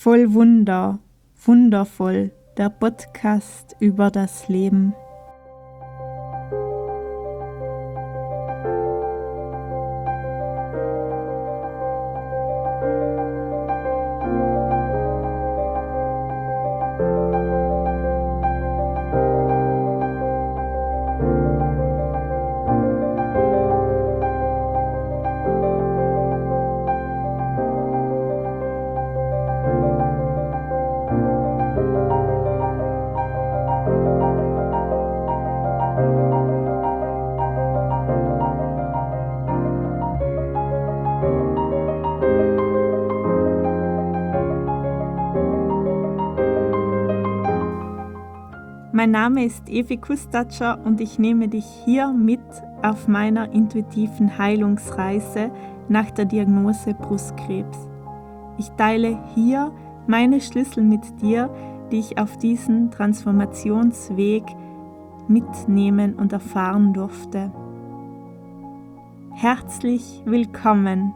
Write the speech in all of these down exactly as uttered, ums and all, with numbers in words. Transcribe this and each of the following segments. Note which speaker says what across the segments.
Speaker 1: Voll Wunder, wundervoll, der Podcast über das Leben. Mein Name ist Evi Kustatscher und ich nehme dich hier mit auf meiner intuitiven Heilungsreise nach der Diagnose Brustkrebs. Ich teile hier meine Schlüssel mit dir, die ich auf diesen Transformationsweg mitnehmen und erfahren durfte. Herzlich willkommen!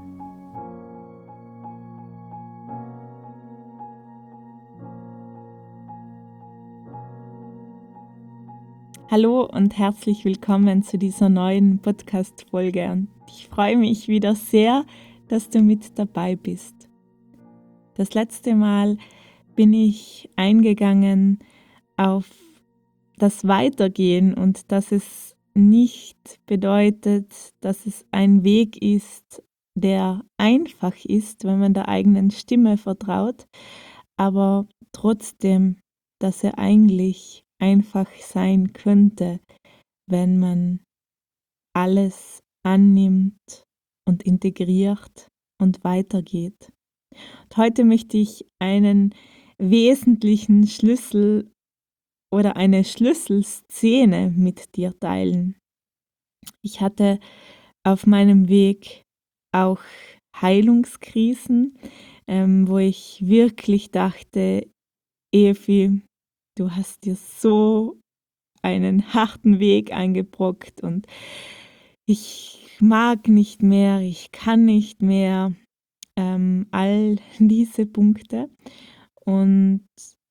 Speaker 1: Hallo und herzlich willkommen zu dieser neuen Podcast-Folge. Und ich freue mich wieder sehr, dass du mit dabei bist. Das letzte Mal bin ich eingegangen auf das Weitergehen und dass es nicht bedeutet, dass es ein Weg ist, der einfach ist, wenn man der eigenen Stimme vertraut, aber trotzdem, dass er eigentlich einfach sein könnte, wenn man alles annimmt und integriert und weitergeht. Und heute möchte ich einen wesentlichen Schlüssel oder eine Schlüsselszene mit dir teilen. Ich hatte auf meinem Weg auch Heilungskrisen, ähm, wo ich wirklich dachte, Evi, du hast dir so einen harten Weg eingebrockt und ich mag nicht mehr, ich kann nicht mehr, ähm, all diese Punkte. Und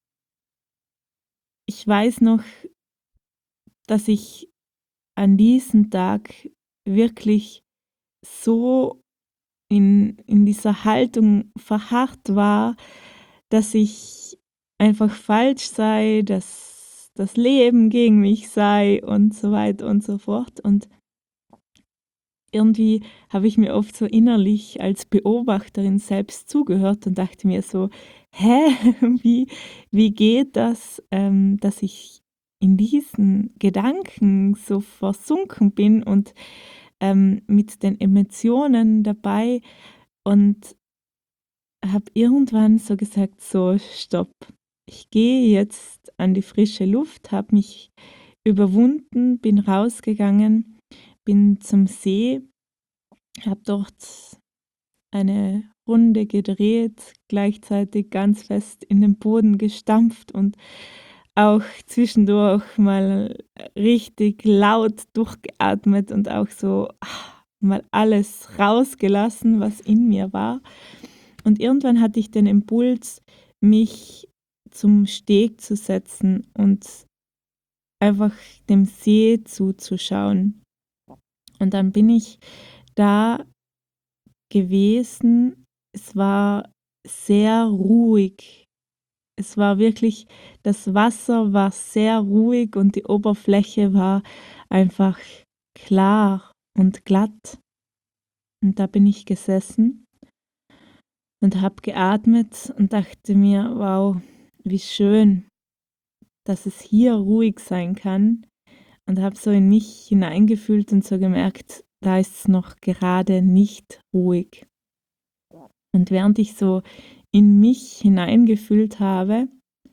Speaker 1: ich weiß noch, dass ich an diesem Tag wirklich so in, in dieser Haltung verharrt war, dass ich einfach falsch sei, dass das Leben gegen mich sei und so weiter und so fort. Und irgendwie habe ich mir oft so innerlich als Beobachterin selbst zugehört und dachte mir so, hä, wie, wie geht das, ähm, dass ich in diesen Gedanken so versunken bin und ähm, mit den Emotionen dabei und habe irgendwann so gesagt, so stopp, ich gehe jetzt an die frische Luft, habe mich überwunden, bin rausgegangen, bin zum See, habe dort eine Runde gedreht, gleichzeitig ganz fest in den Boden gestampft und auch zwischendurch mal richtig laut durchgeatmet und auch so mal alles rausgelassen, was in mir war. Und irgendwann hatte ich den Impuls, mich zum Steg zu setzen und einfach dem See zuzuschauen. Und dann bin ich da gewesen. Es war sehr ruhig. Es war wirklich, das Wasser war sehr ruhig und die Oberfläche war einfach klar und glatt. Und da bin ich gesessen und habe geatmet und dachte mir, wow, wie schön, dass es hier ruhig sein kann. Und habe so in mich hineingefühlt und so gemerkt, da ist es noch gerade nicht ruhig. Und während ich so in mich hineingefühlt habe,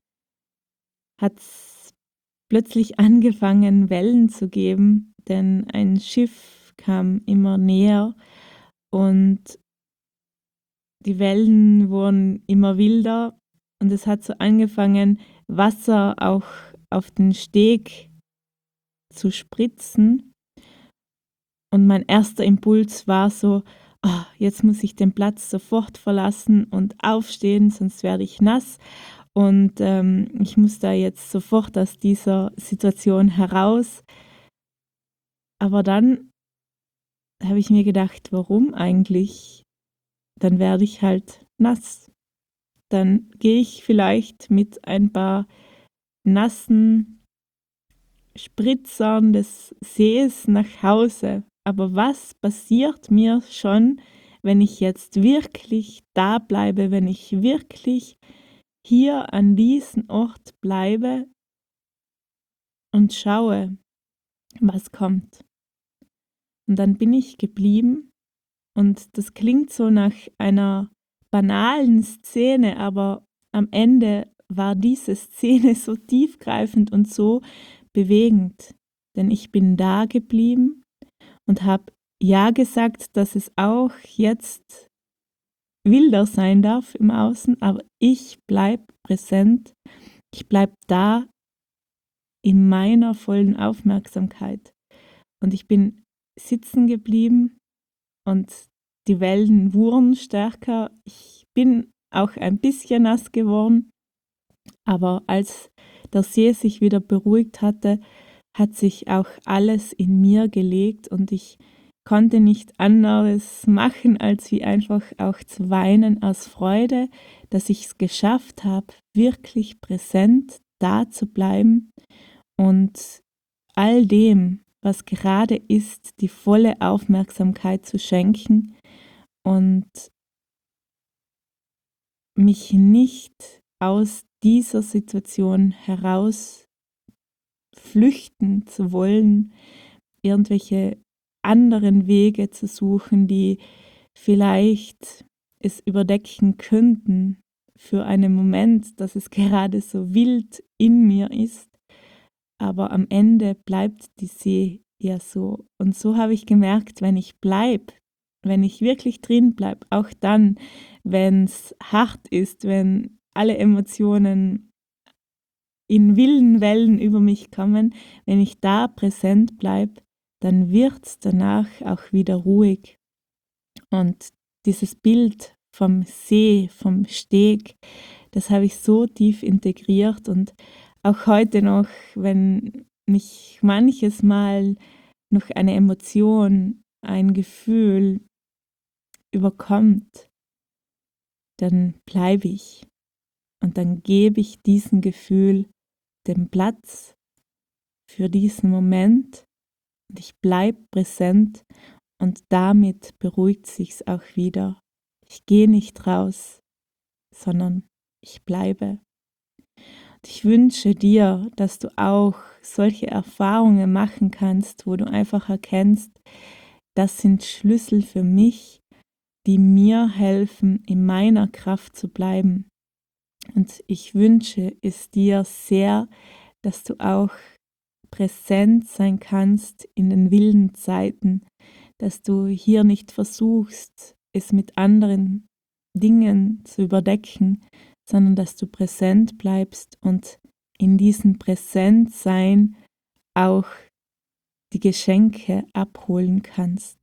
Speaker 1: hat es plötzlich angefangen, Wellen zu geben, denn ein Schiff kam immer näher und die Wellen wurden immer wilder und es hat so angefangen, Wasser auch auf den Steg zu spritzen. Und mein erster Impuls war so, oh, jetzt muss ich den Platz sofort verlassen und aufstehen, sonst werde ich nass. Und ähm, ich muss da jetzt sofort aus dieser Situation heraus. Aber dann habe ich mir gedacht, warum eigentlich? Dann werde ich halt nass. Dann gehe ich vielleicht mit ein paar nassen Spritzern des Sees nach Hause. Aber was passiert mir schon, wenn ich jetzt wirklich da bleibe, wenn ich wirklich hier an diesem Ort bleibe und schaue, was kommt? Und dann bin ich geblieben und das klingt so nach einer banalen Szene, aber am Ende war diese Szene so tiefgreifend und so bewegend, denn ich bin da geblieben und habe ja gesagt, dass es auch jetzt wilder sein darf im Außen, aber ich bleibe präsent, ich bleibe da in meiner vollen Aufmerksamkeit und ich bin sitzen geblieben und die Wellen wurden stärker. Ich bin auch ein bisschen nass geworden, aber als der See sich wieder beruhigt hatte, hat sich auch alles in mir gelegt und ich konnte nicht anderes machen, als wie einfach auch zu weinen aus Freude, dass ich es geschafft habe, wirklich präsent da zu bleiben und all dem, was gerade ist, die volle Aufmerksamkeit zu schenken und mich nicht aus dieser Situation heraus flüchten zu wollen, irgendwelche anderen Wege zu suchen, die vielleicht es überdecken könnten für einen Moment, dass es gerade so wild in mir ist, aber am Ende bleibt die See ja so. Und so habe ich gemerkt, wenn ich bleibe, wenn ich wirklich drin bleibe, auch dann, wenn es hart ist, wenn alle Emotionen in wilden Wellen über mich kommen, wenn ich da präsent bleibe, dann wird es danach auch wieder ruhig. Und dieses Bild vom See, vom Steg, das habe ich so tief integriert und auch heute noch, wenn mich manches Mal noch eine Emotion, ein Gefühl überkommt, dann bleibe ich und dann gebe ich diesem Gefühl den Platz für diesen Moment und ich bleibe präsent und damit beruhigt sich's auch wieder. Ich gehe nicht raus, sondern ich bleibe. Und ich wünsche dir, dass du auch solche Erfahrungen machen kannst, wo du einfach erkennst, das sind Schlüssel für mich, die mir helfen, in meiner Kraft zu bleiben. Und ich wünsche es dir sehr, dass du auch präsent sein kannst in den wilden Zeiten, dass du hier nicht versuchst, es mit anderen Dingen zu überdecken, sondern dass du präsent bleibst und in diesem Präsentsein auch die Geschenke abholen kannst.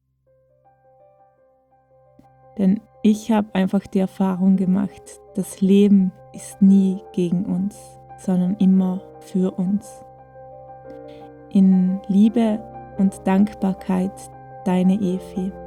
Speaker 1: Denn ich habe einfach die Erfahrung gemacht, das Leben ist nie gegen uns, sondern immer für uns. In Liebe und Dankbarkeit, deine Evi.